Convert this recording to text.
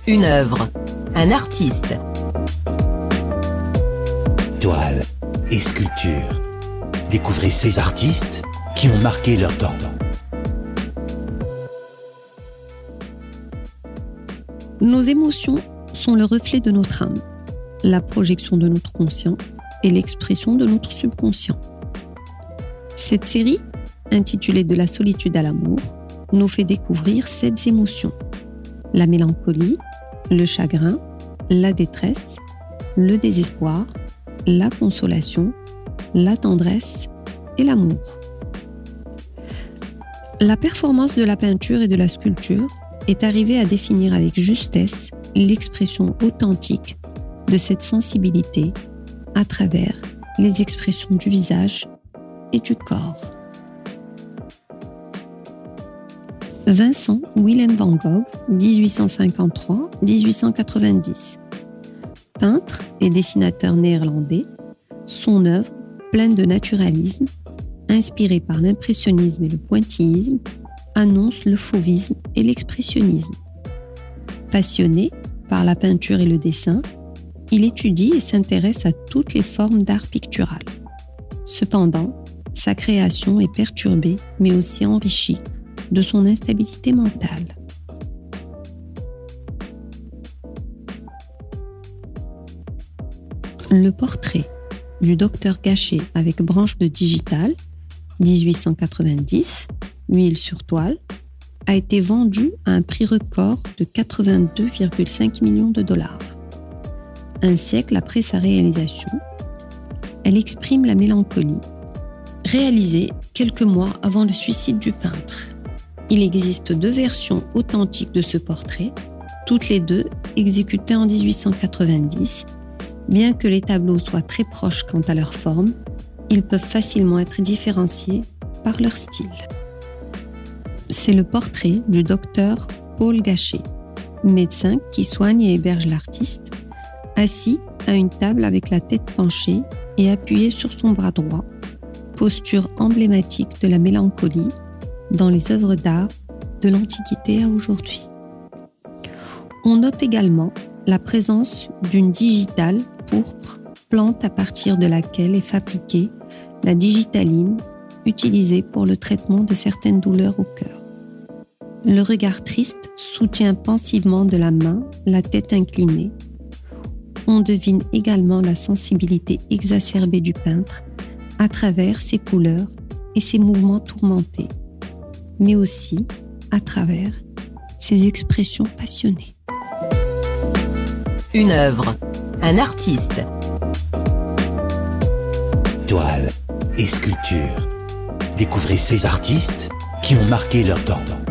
Une œuvre, un artiste. Toile et sculpture. Découvrez ces artistes qui ont marqué leur temps. Nos émotions sont le reflet de notre âme, la projection de notre conscient et l'expression de notre subconscient. Cette série, intitulée De la solitude à l'amour, nous fait découvrir 7 émotions. La mélancolie, le chagrin, la détresse, le désespoir, la consolation, la tendresse et l'amour. La performance de la peinture et de la sculpture est arrivée à définir avec justesse l'expression authentique de cette sensibilité à travers les expressions du visage et du corps. Vincent Willem van Gogh, 1853-1890. Peintre et dessinateur néerlandais, son œuvre, pleine de naturalisme, inspirée par l'impressionnisme et le pointillisme, annonce le fauvisme et l'expressionnisme. Passionné par la peinture et le dessin, il étudie et s'intéresse à toutes les formes d'art pictural. Cependant, sa création est perturbée, mais aussi enrichie de son instabilité mentale. Le portrait du docteur Gachet avec branche de digital, 1890, huile sur toile, a été vendu à un prix record de 82,5 millions de dollars. Un siècle après sa réalisation, elle exprime la mélancolie, réalisée quelques mois avant le suicide du peintre. Il existe 2 versions authentiques de ce portrait, toutes les 2 exécutées en 1890. Bien que les tableaux soient très proches quant à leur forme, ils peuvent facilement être différenciés par leur style. C'est le portrait du docteur Paul Gachet, médecin qui soigne et héberge l'artiste, assis à une table avec la tête penchée et appuyé sur son bras droit, posture emblématique de la mélancolie dans les œuvres d'art de l'Antiquité à aujourd'hui. On note également la présence d'une digitale pourpre, plante à partir de laquelle est fabriquée la digitaline utilisée pour le traitement de certaines douleurs au cœur. Le regard triste soutient pensivement de la main, la tête inclinée. On devine également la sensibilité exacerbée du peintre à travers ses couleurs et ses mouvements tourmentés, mais aussi à travers ses expressions passionnées. Une œuvre, un artiste. Toile et sculpture. Découvrez ces artistes qui ont marqué leur temps.